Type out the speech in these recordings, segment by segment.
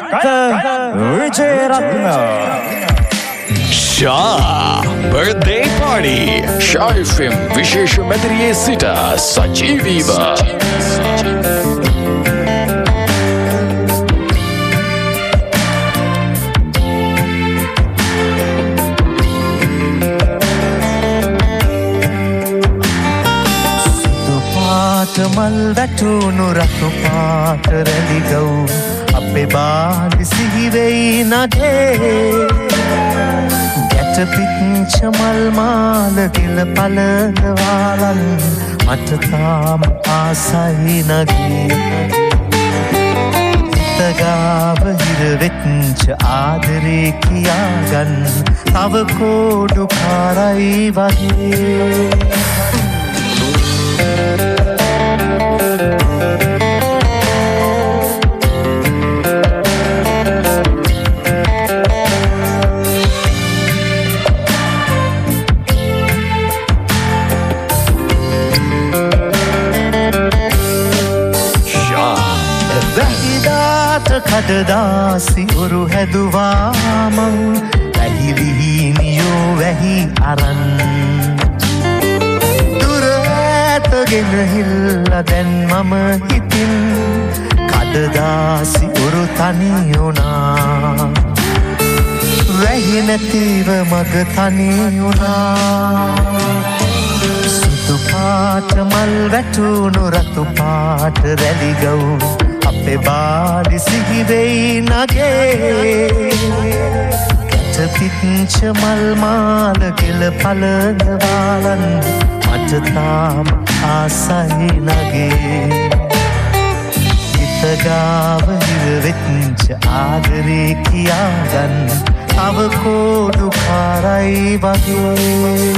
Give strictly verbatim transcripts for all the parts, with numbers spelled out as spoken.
Wijeratna. Shah birthday party. Shah F M විශේෂ මැදිරියේ සිට සජීවීව. මල් වැටුණු රතු පාට රැලි ගව් අපේ බාලි සිහිවෙයි නඩේ ගැට පිච්ච මල් මාල ගිල පලදවාලන් මට තාම ආසයි නගේ හිතගාව හිරවෙච්ච ආදරේ කියාගන්න තව කෝඩු කාරයි වගේ කඩදාසි උරු හැදුවාමං වැහිලිහිනියෝ වැහි අරන් දුර ඇතගෙන හිල්ල දැන් මම හිතින් කඩදාසි උරු තනියුනා වැහි නැතිව මග තනියුනා සුදු පාට මල් වැටුණු රතු පාට රැලි ගව් අපේ බාලි සිහිවෙයි නගේ ගැට පිච්ච මල් මාල ගෙල පලදවාලන් මට තාම ආසයි නගේ හිතගාව හිරවෙච්ච ආදරේ කියාගන්න තව කෝඩු කාරයි වගේ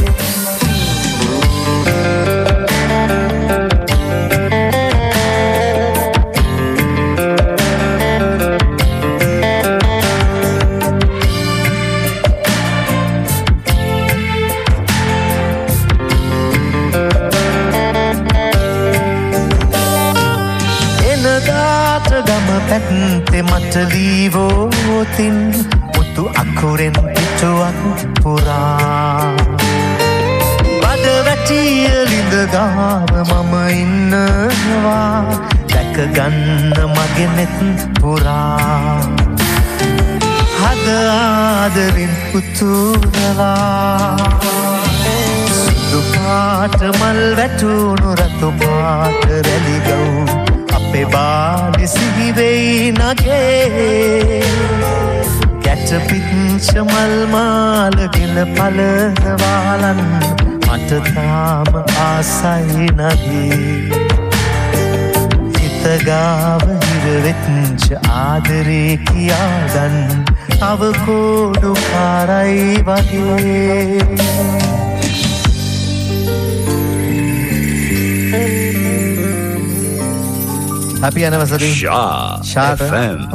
පැත්තේ මට ලීවෝතින් මුතු අකුරෙන් පිටුවක් පුරා බඩ වැටිය ලිඳ ගාව මම ඉන්නවා දැක ගන්න මගේ නෙත් පුරා හද ආදරෙන් පුතුරලා සුදු පාට මල් වැටුණු රතු පාට රැලි ගව් අපේ බාලි සිහිවෙයි නගේ ගැට පිච්ච මල් මාල ගෙල පලදවාලන් මට තාම ආසයි නගේ හිතගාව හිරවෙච්ච ආදරේ කියාගන්න තව කෝඩු කාරයි වගේ Happy anniversary. Shah, Shah F M.